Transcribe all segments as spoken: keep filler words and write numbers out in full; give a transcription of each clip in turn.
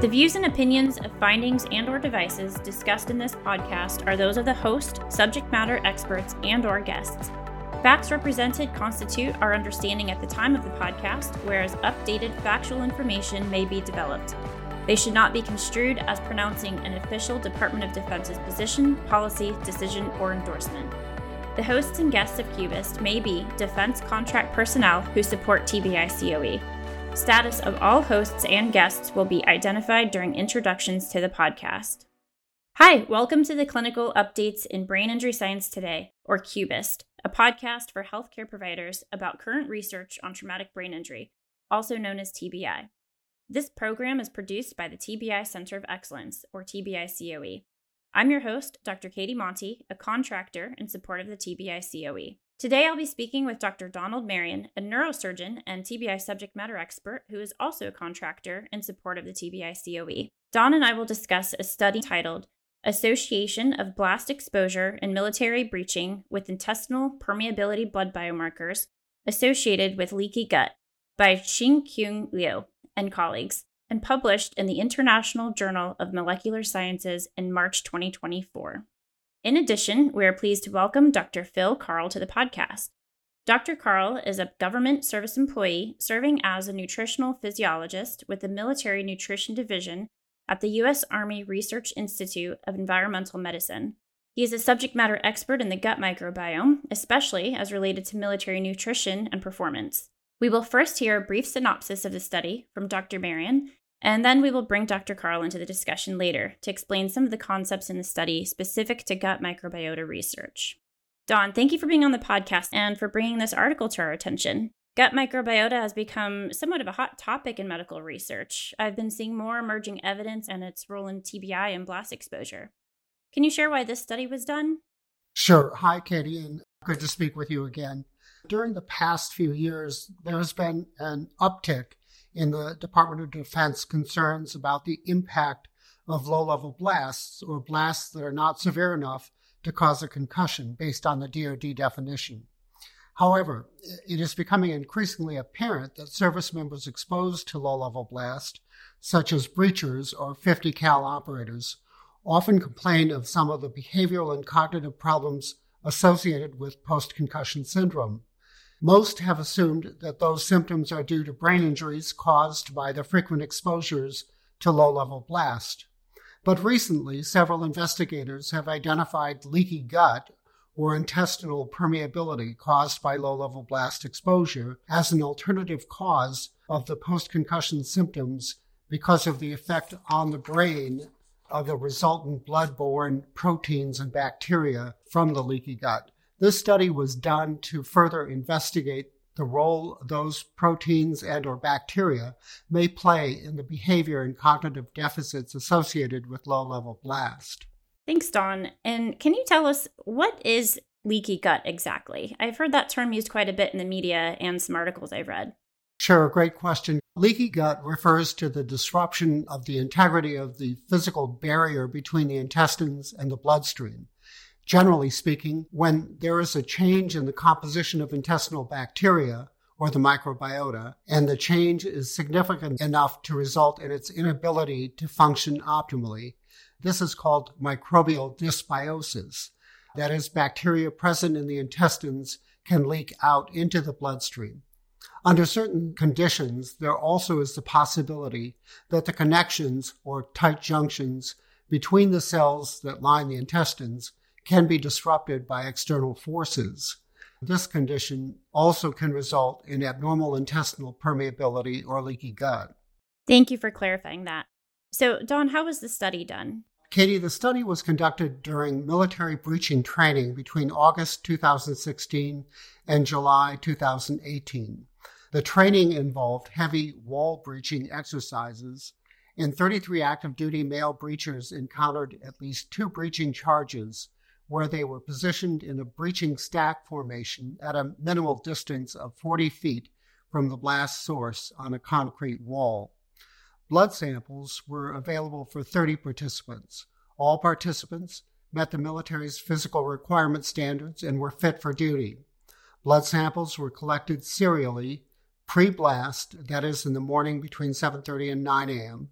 The views and opinions of findings and/or devices discussed in this podcast are those of the host, subject matter experts, and/or guests. Facts represented constitute our understanding at the time of the podcast, whereas updated factual information may be developed. They should not be construed as pronouncing an official Department of Defense's position, policy, decision, or endorsement. The hosts and guests of Cubist may be defense contract personnel who support T B I C O E. Status of all hosts and guests will be identified during introductions to the podcast. Hi, welcome to the Clinical Updates in Brain Injury Science Today, or Cubist, a podcast for healthcare providers about current research on traumatic brain injury, also known as T B I. This program is produced by the T B I Center of Excellence, or T B I C O E. I'm your host, Doctor Katie Monty, a contractor in support of the T B I C O E. Today I'll be speaking with Doctor Donald Marion, a neurosurgeon and T B I subject matter expert who is also a contractor in support of the T B I C O E. Don and I will discuss a study titled Association of Blast Exposure in Military Breaching with Intestinal Permeability Blood Biomarkers Associated with Leaky Gut by Xing-Kyung Liu and colleagues, and published in the International Journal of Molecular Sciences in March twenty twenty-four. In addition, we are pleased to welcome Doctor Phil Carl to the podcast. Doctor Carl is a government service employee serving as a nutritional physiologist with the Military Nutrition Division at the U S Army Research Institute of Environmental Medicine. He is a subject matter expert in the gut microbiome, especially as related to military nutrition and performance. We will first hear a brief synopsis of the study from Doctor Marion, and then we will bring Doctor Carl into the discussion later to explain some of the concepts in the study specific to gut microbiota research. Don, thank you for being on the podcast and for bringing this article to our attention. Gut microbiota has become somewhat of a hot topic in medical research. I've been seeing more emerging evidence and its role in T B I and blast exposure. Can you share why this study was done? Sure. Hi, Katie, and good to speak with you again. During the past few years, there has been an uptick in the Department of Defense concerns about the impact of low-level blasts, or blasts that are not severe enough to cause a concussion based on the D O D definition. However, it is becoming increasingly apparent that service members exposed to low-level blast, such as breachers or fifty cal operators, often complain of some of the behavioral and cognitive problems associated with post-concussion syndrome. Most have assumed that those symptoms are due to brain injuries caused by the frequent exposures to low-level blast. But recently, several investigators have identified leaky gut or intestinal permeability caused by low-level blast exposure as an alternative cause of the post-concussion symptoms because of the effect on the brain of the resultant blood-borne proteins and bacteria from the leaky gut. This study was done to further investigate the role those proteins and or bacteria may play in the behavior and cognitive deficits associated with low-level blast. Thanks, Don. And can you tell us, what is leaky gut exactly? I've heard that term used quite a bit in the media and some articles I've read. Sure, great question. Leaky gut refers to the disruption of the integrity of the physical barrier between the intestines and the bloodstream. Generally speaking, when there is a change in the composition of intestinal bacteria, or the microbiota, and the change is significant enough to result in its inability to function optimally, this is called microbial dysbiosis. That is, bacteria present in the intestines can leak out into the bloodstream. Under certain conditions, there also is the possibility that the connections, or tight junctions, between the cells that line the intestines can be disrupted by external forces. This condition also can result in abnormal intestinal permeability or leaky gut. Thank you for clarifying that. So, Don, how was the study done? Katie, the study was conducted during military breaching training between August two thousand sixteen and July two thousand eighteen. The training involved heavy wall breaching exercises, and thirty-three active duty male breachers encountered at least two breaching charges where they were positioned in a breaching stack formation at a minimal distance of forty feet from the blast source on a concrete wall. Blood samples were available for thirty participants. All participants met the military's physical requirement standards and were fit for duty. Blood samples were collected serially, pre-blast, that is in the morning between seven thirty and nine a.m.,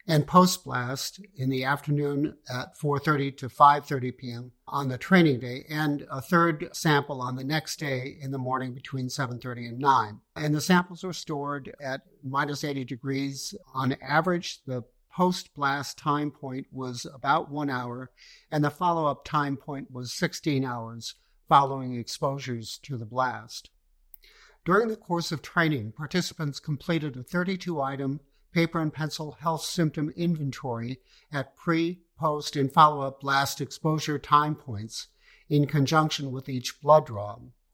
and post-blast in the afternoon at four thirty to five thirty p.m. on the training day, and a third sample on the next day in the morning between seven thirty and nine. And the samples were stored at minus eighty degrees. On average, the post-blast time point was about one hour, and the follow-up time point was sixteen hours following exposures to the blast. During the course of training, participants completed a thirty-two item paper and pencil health symptom inventory at pre, post, and follow-up blast exposure time points in conjunction with each blood draw.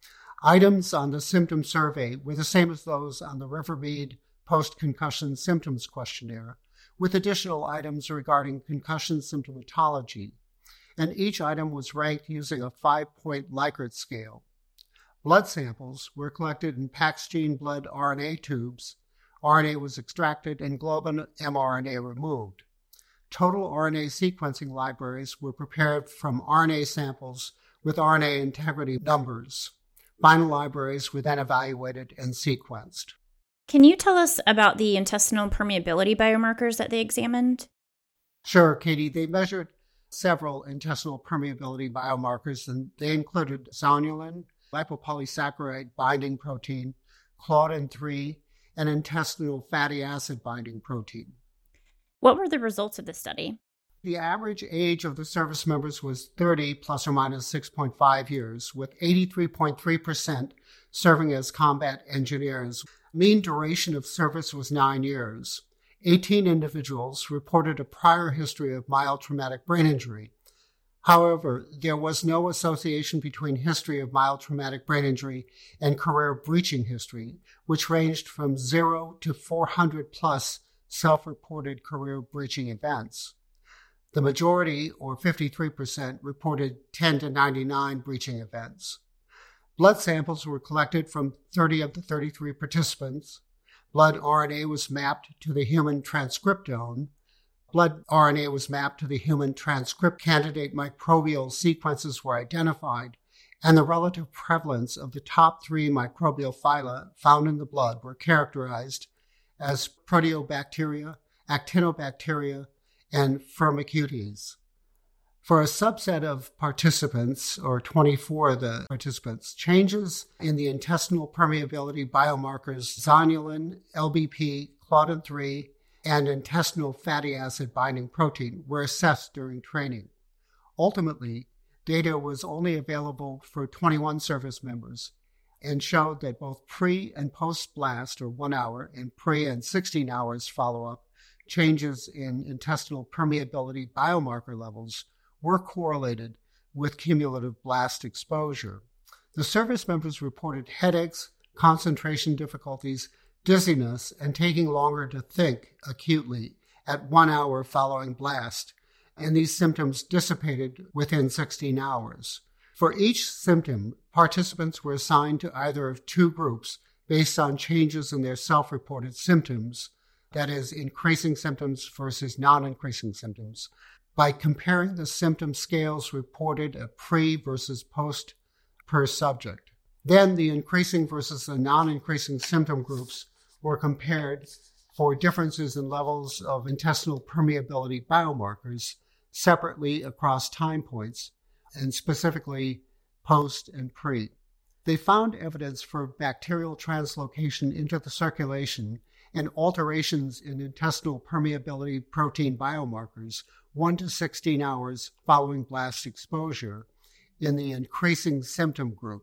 Items on the symptom survey were the same as those on the Rivermead Post-Concussion Symptoms Questionnaire, with additional items regarding concussion symptomatology, and each item was ranked using a five-point Likert scale. Blood samples were collected in PAXgene blood R N A tubes. R N A was extracted and globin mRNA removed. Total R N A sequencing libraries were prepared from R N A samples with R N A integrity numbers. Final libraries were then evaluated and sequenced. Can you tell us about the intestinal permeability biomarkers that they examined? Sure, Katie. They measured several intestinal permeability biomarkers, and they included zonulin, lipopolysaccharide binding protein, claudin three, and intestinal fatty acid binding protein. What were the results of the study? The average age of the service members was thirty plus or minus six point five years, with eighty-three point three percent serving as combat engineers. Mean duration of service was nine years. eighteen individuals reported a prior history of mild traumatic brain injury. However, there was no association between history of mild traumatic brain injury and career breaching history, which ranged from zero to four hundred plus self-reported career breaching events. The majority, or fifty-three percent, reported ten to ninety-nine breaching events. Blood samples were collected from thirty of the thirty-three participants. Blood R N A was mapped to the human transcriptome. Blood R N A was mapped to the human transcript. Candidate microbial sequences were identified, and the relative prevalence of the top three microbial phyla found in the blood were characterized as Proteobacteria, Actinobacteria, and Firmicutes. For a subset of participants, or twenty-four of the participants, changes in the intestinal permeability biomarkers zonulin, L B P, claudin three, and intestinal fatty acid binding protein were assessed during training. Ultimately, data was only available for twenty-one service members and showed that both pre and post-blast, or one hour, and pre and sixteen hours follow-up, changes in intestinal permeability biomarker levels were correlated with cumulative blast exposure. The service members reported headaches, concentration difficulties, dizziness, and taking longer to think acutely at one hour following blast, and these symptoms dissipated within sixteen hours. For each symptom, participants were assigned to either of two groups based on changes in their self-reported symptoms, that is, increasing symptoms versus non-increasing symptoms, by comparing the symptom scales reported at pre versus post per subject. Then the increasing versus the non-increasing symptom groups were compared for differences in levels of intestinal permeability biomarkers separately across time points, and specifically post and pre. They found evidence for bacterial translocation into the circulation and alterations in intestinal permeability protein biomarkers one to sixteen hours following blast exposure in the increasing symptom group.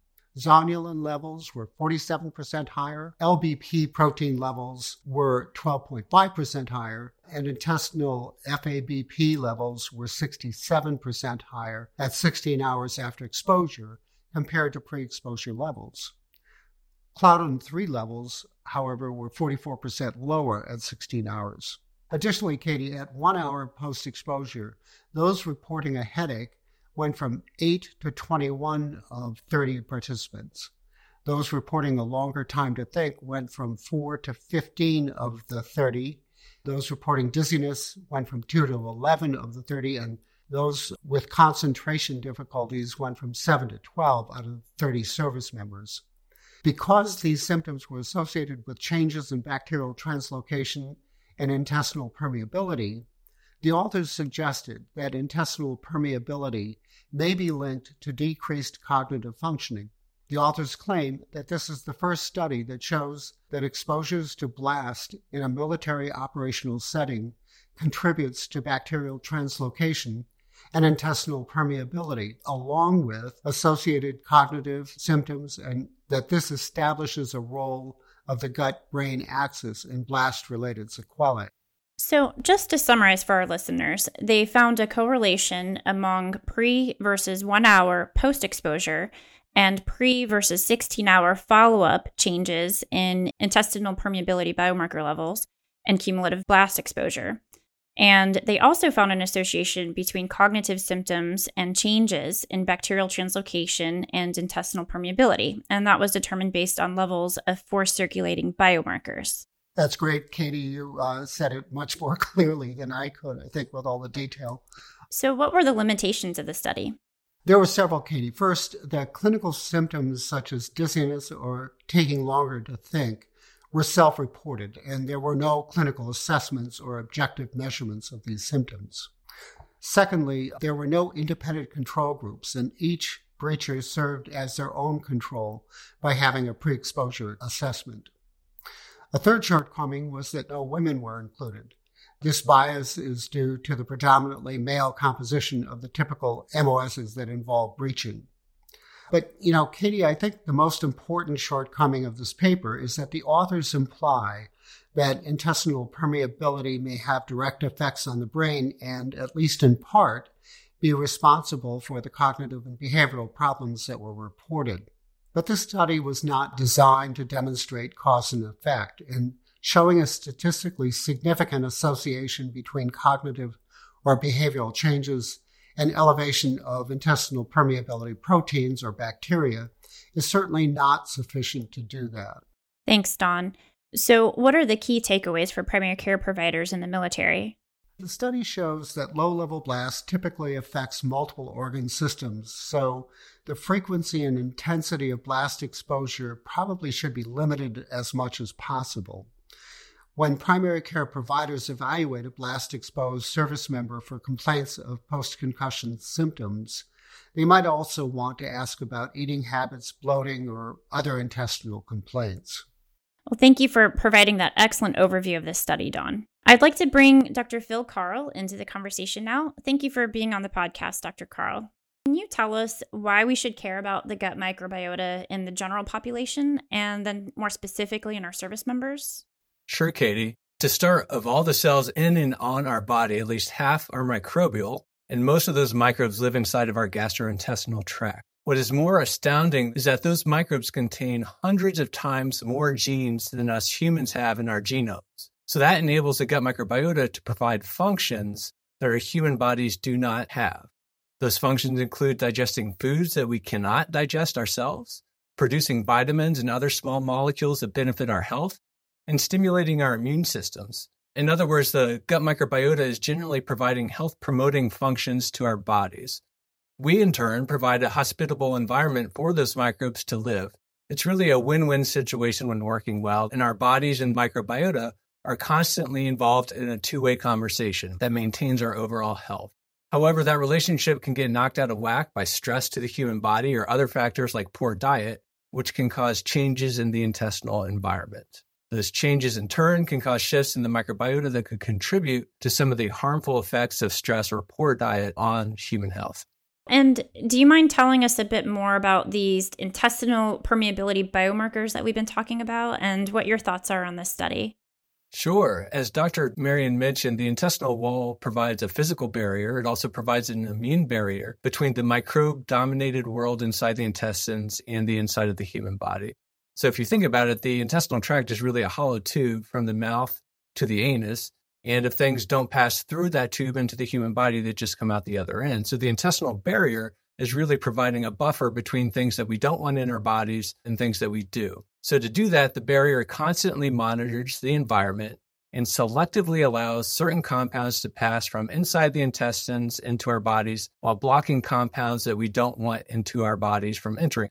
Zonulin levels were forty-seven percent higher, L B P protein levels were twelve point five percent higher, and intestinal F A B P levels were sixty-seven percent higher at sixteen hours after exposure compared to pre-exposure levels. Claudin three levels, however, were forty-four percent lower at sixteen hours. Additionally, Katie, at one hour post-exposure, those reporting a headache went from eight to twenty-one of thirty participants. Those reporting a longer time to think went from four to fifteen of the thirty. Those reporting dizziness went from two to eleven of the thirty, and those with concentration difficulties went from seven to twelve out of thirty service members. Because these symptoms were associated with changes in bacterial translocation and intestinal permeability, the authors suggested that intestinal permeability may be linked to decreased cognitive functioning. The authors claim that this is the first study that shows that exposures to blast in a military operational setting contributes to bacterial translocation and intestinal permeability, along with associated cognitive symptoms, and that this establishes a role of the gut-brain axis in blast-related sequelae. So just to summarize for our listeners, they found a correlation among pre versus one hour post-exposure and pre versus sixteen hour follow-up changes in intestinal permeability biomarker levels and cumulative blast exposure. And they also found an association between cognitive symptoms and changes in bacterial translocation and intestinal permeability. And that was determined based on levels of four circulating biomarkers. That's great, Katie. You uh, said it much more clearly than I could, I think, with all the detail. So what were the limitations of the study? There were several, Katie. First, the clinical symptoms such as dizziness or taking longer to think were self-reported, and there were no clinical assessments or objective measurements of these symptoms. Secondly, there were no independent control groups, and each breacher served as their own control by having a pre-exposure assessment. A third shortcoming was that no women were included. This bias is due to the predominantly male composition of the typical M O Ss that involve breaching. But, you know, Katie, I think the most important shortcoming of this paper is that the authors imply that intestinal permeability may have direct effects on the brain and, at least in part, be responsible for the cognitive and behavioral problems that were reported. But this study was not designed to demonstrate cause and effect, and showing a statistically significant association between cognitive or behavioral changes and elevation of intestinal permeability proteins or bacteria is certainly not sufficient to do that. Thanks, Don. So what are the key takeaways for primary care providers in the military? The study shows that low-level blast typically affects multiple organ systems, so the frequency and intensity of blast exposure probably should be limited as much as possible. When primary care providers evaluate a blast-exposed service member for complaints of post-concussion symptoms, they might also want to ask about eating habits, bloating, or other intestinal complaints. Well, thank you for providing that excellent overview of this study, Don. I'd like to bring Doctor Phil Carl into the conversation now. Thank you for being on the podcast, Doctor Carl. Can you tell us why we should care about the gut microbiota in the general population and then more specifically in our service members? Sure, Katie. To start, of all the cells in and on our body, at least half are microbial, and most of those microbes live inside of our gastrointestinal tract. What is more astounding is that those microbes contain hundreds of times more genes than us humans have in our genomes. So that enables the gut microbiota to provide functions that our human bodies do not have. Those functions include digesting foods that we cannot digest ourselves, producing vitamins and other small molecules that benefit our health, and stimulating our immune systems. In other words, the gut microbiota is generally providing health-promoting functions to our bodies. We, in turn, provide a hospitable environment for those microbes to live. It's really a win-win situation when working well, and our bodies and microbiota are constantly involved in a two-way conversation that maintains our overall health. However, that relationship can get knocked out of whack by stress to the human body or other factors like poor diet, which can cause changes in the intestinal environment. Those changes, in turn, can cause shifts in the microbiota that could contribute to some of the harmful effects of stress or poor diet on human health. And do you mind telling us a bit more about these intestinal permeability biomarkers that we've been talking about and what your thoughts are on this study? Sure. As Doctor Marion mentioned, the intestinal wall provides a physical barrier. It also provides an immune barrier between the microbe-dominated world inside the intestines and the inside of the human body. So if you think about it, the intestinal tract is really a hollow tube from the mouth to the anus. And if things don't pass through that tube into the human body, they just come out the other end. So the intestinal barrier is really providing a buffer between things that we don't want in our bodies and things that we do. So to do that, the barrier constantly monitors the environment and selectively allows certain compounds to pass from inside the intestines into our bodies while blocking compounds that we don't want into our bodies from entering.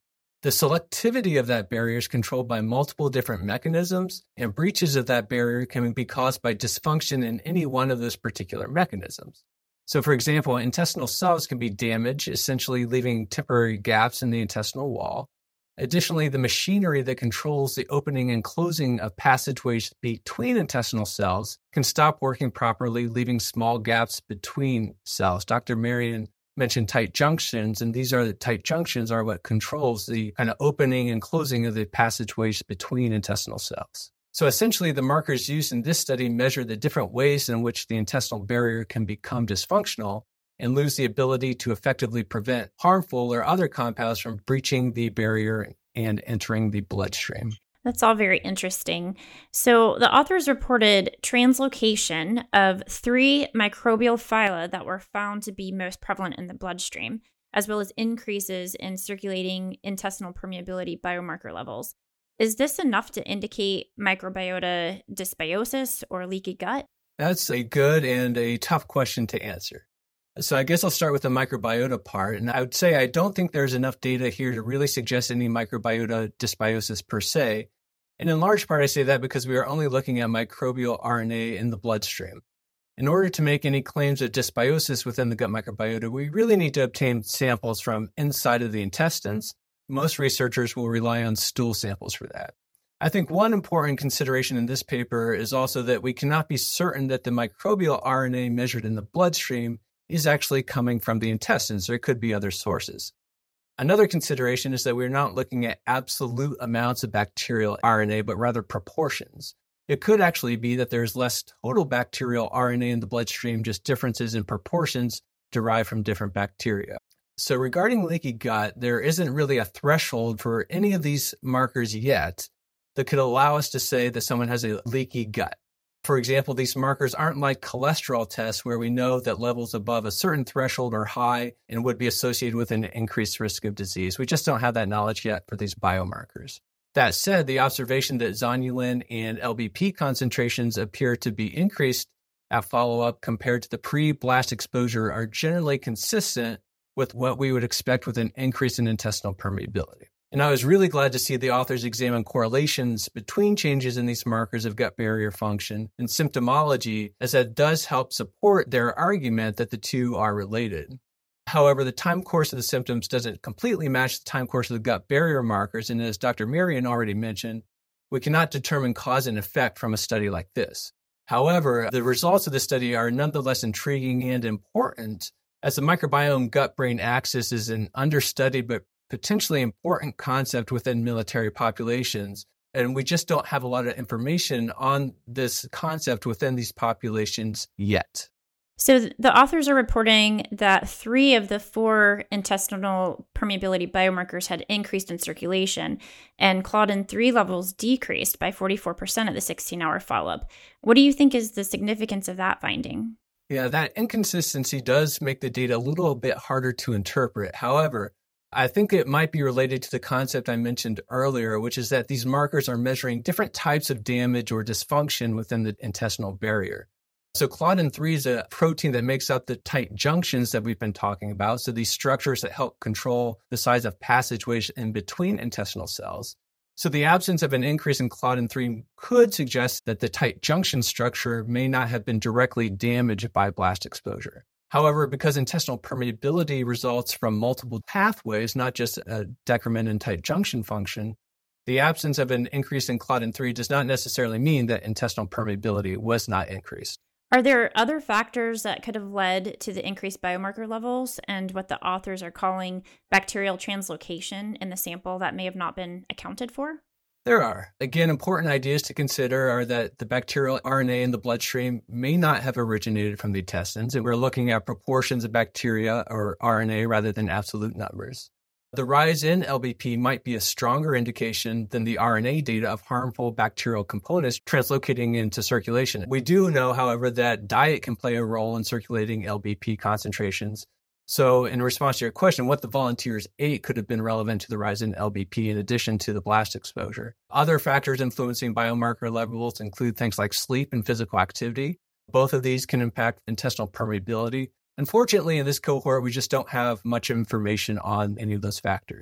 The selectivity of that barrier is controlled by multiple different mechanisms, and breaches of that barrier can be caused by dysfunction in any one of those particular mechanisms. So, for example, intestinal cells can be damaged, essentially leaving temporary gaps in the intestinal wall. Additionally, the machinery that controls the opening and closing of passageways between intestinal cells can stop working properly, leaving small gaps between cells. Doctor Marion mentioned tight junctions, and these are the tight junctions are what controls the kind of opening and closing of the passageways between intestinal cells. So essentially, the markers used in this study measure the different ways in which the intestinal barrier can become dysfunctional and lose the ability to effectively prevent harmful or other compounds from breaching the barrier and entering the bloodstream. That's all very interesting. So the authors reported translocation of three microbial phyla that were found to be most prevalent in the bloodstream, as well as increases in circulating intestinal permeability biomarker levels. Is this enough to indicate microbiota dysbiosis or leaky gut? That's a good and a tough question to answer. So I guess I'll start with the microbiota part. And I would say I don't think there's enough data here to really suggest any microbiota dysbiosis per se. And in large part, I say that because we are only looking at microbial R N A in the bloodstream. In order to make any claims of dysbiosis within the gut microbiota, we really need to obtain samples from inside of the intestines. Most researchers will rely on stool samples for that. I think one important consideration in this paper is also that we cannot be certain that the microbial R N A measured in the bloodstream is actually coming from the intestines. There could be other sources. Another consideration is that we're not looking at absolute amounts of bacterial R N A, but rather proportions. It could actually be that there's less total bacterial R N A in the bloodstream, just differences in proportions derived from different bacteria. So regarding leaky gut, there isn't really a threshold for any of these markers yet that could allow us to say that someone has a leaky gut. For example, these markers aren't like cholesterol tests where we know that levels above a certain threshold are high and would be associated with an increased risk of disease. We just don't have that knowledge yet for these biomarkers. That said, the observation that zonulin and L B P concentrations appear to be increased at follow-up compared to the pre-blast exposure are generally consistent with what we would expect with an increase in intestinal permeability. And I was really glad to see the authors examine correlations between changes in these markers of gut barrier function and symptomology, as that does help support their argument that the two are related. However, the time course of the symptoms doesn't completely match the time course of the gut barrier markers, and as Doctor Marion already mentioned, we cannot determine cause and effect from a study like this. However, the results of the study are nonetheless intriguing and important, as the microbiome gut-brain axis is an understudied but potentially important concept within military populations. And we just don't have a lot of information on this concept within these populations yet. So the authors are reporting that three of the four intestinal permeability biomarkers had increased in circulation, and Claudin three levels decreased by forty-four percent at the sixteen-hour follow-up. What do you think is the significance of that finding? Yeah, that inconsistency does make the data a little bit harder to interpret. However, I think it might be related to the concept I mentioned earlier, which is that these markers are measuring different types of damage or dysfunction within the intestinal barrier. So Claudin three is a protein that makes up the tight junctions that we've been talking about. So these structures that help control the size of passageways in between intestinal cells. So the absence of an increase in Claudin three could suggest that the tight junction structure may not have been directly damaged by blast exposure. However, because intestinal permeability results from multiple pathways, not just a decrement in tight junction function, the absence of an increase in Claudin three does not necessarily mean that intestinal permeability was not increased. Are there other factors that could have led to the increased biomarker levels and what the authors are calling bacterial translocation in the sample that may have not been accounted for? There are. Again, important ideas to consider are that the bacterial R N A in the bloodstream may not have originated from the intestines, and we're looking at proportions of bacteria or R N A rather than absolute numbers. The rise in L B P might be a stronger indication than the R N A data of harmful bacterial components translocating into circulation. We do know, however, that diet can play a role in circulating L B P concentrations. So in response to your question, what the volunteers ate could have been relevant to the rise in L B P in addition to the blast exposure. Other factors influencing biomarker levels include things like sleep and physical activity. Both of these can impact intestinal permeability. Unfortunately, in this cohort, we just don't have much information on any of those factors.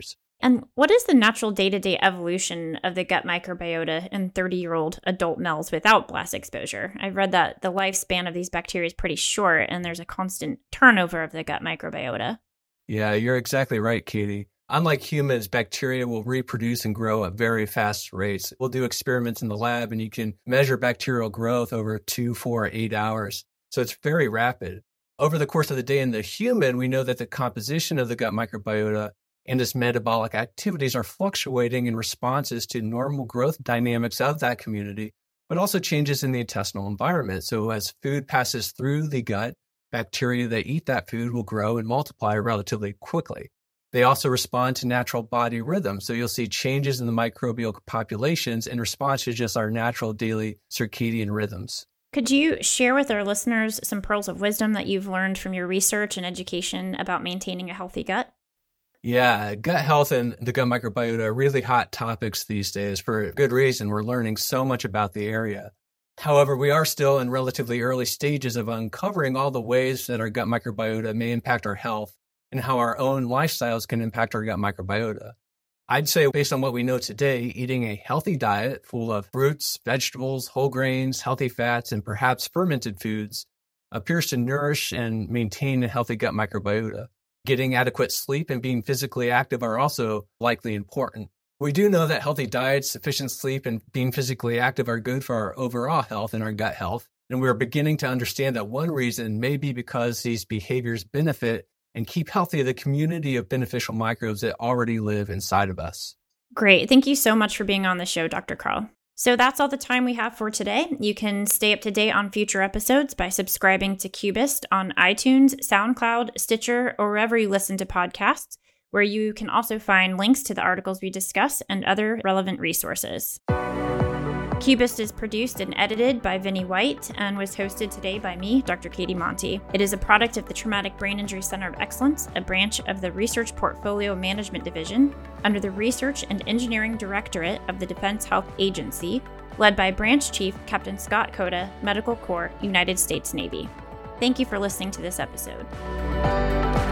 And what is the natural day-to-day evolution of the gut microbiota in thirty-year-old adult males without blast exposure? I've read that the lifespan of these bacteria is pretty short, and there's a constant turnover of the gut microbiota. Yeah, you're exactly right, Katie. Unlike humans, bacteria will reproduce and grow at very fast rates. We'll do experiments in the lab, and you can measure bacterial growth over two, four, eight hours. So it's very rapid. Over the course of the day in the human, we know that the composition of the gut microbiota and its metabolic activities are fluctuating in responses to normal growth dynamics of that community, but also changes in the intestinal environment. So as food passes through the gut, bacteria that eat that food will grow and multiply relatively quickly. They also respond to natural body rhythms. So you'll see changes in the microbial populations in response to just our natural daily circadian rhythms. Could you share with our listeners some pearls of wisdom that you've learned from your research and education about maintaining a healthy gut? Yeah, gut health and the gut microbiota are really hot topics these days for good reason. We're learning so much about the area. However, we are still in relatively early stages of uncovering all the ways that our gut microbiota may impact our health and how our own lifestyles can impact our gut microbiota. I'd say based on what we know today, eating a healthy diet full of fruits, vegetables, whole grains, healthy fats, and perhaps fermented foods appears to nourish and maintain a healthy gut microbiota. Getting adequate sleep and being physically active are also likely important. We do know that healthy diets, sufficient sleep, and being physically active are good for our overall health and our gut health. And we're beginning to understand that one reason may be because these behaviors benefit and keep healthy the community of beneficial microbes that already live inside of us. Great. Thank you so much for being on the show, Doctor Carl. So that's all the time we have for today. You can stay up to date on future episodes by subscribing to Cubist on iTunes, SoundCloud, Stitcher, or wherever you listen to podcasts, where you can also find links to the articles we discuss and other relevant resources. Cubist is produced and edited by Vinnie White and was hosted today by me, Doctor Katie Monti. It is a product of the Traumatic Brain Injury Center of Excellence, a branch of the Research Portfolio Management Division under the Research and Engineering Directorate of the Defense Health Agency, led by Branch Chief Captain Scott Cota, Medical Corps, United States Navy. Thank you for listening to this episode.